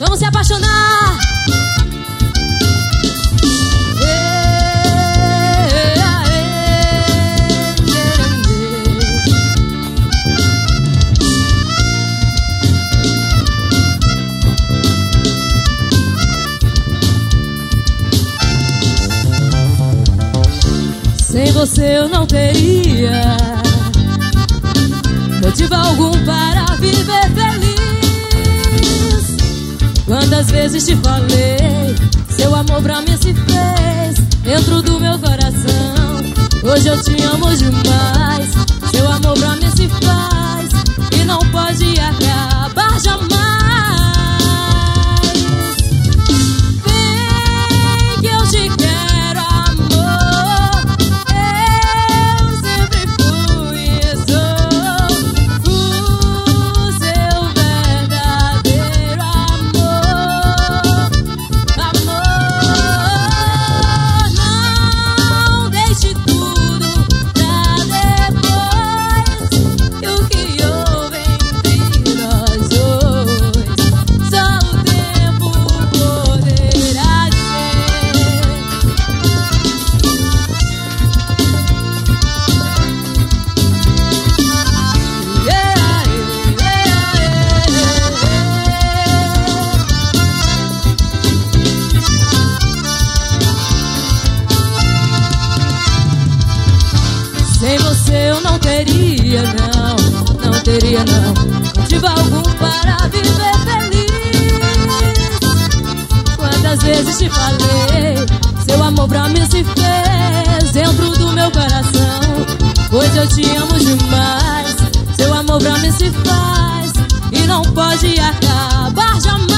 Vamos se apaixonar. Sem você eu não teria motivo algum para viver feliz. Quantas vezes te falei, seu amor pra mim se fez dentro do meu coração. Hoje eu te amo demais, seu amor pra mim se faz e não pode acabar jamais. Vem que eu te quero, amor. Eu sempre fui e sou o seu verdadeiro amor. Amor, não deixe tudo pra depois. E o que houve entre nós dois, só o tempo poderá dizer. Sem você eu não teria, não teria não motivo algum para viver feliz. Quantas vezes te falei, seu amor pra mim se fez dentro do meu coração. Pois eu te amo demais, seu amor pra mim se faz e não pode acabar jamais.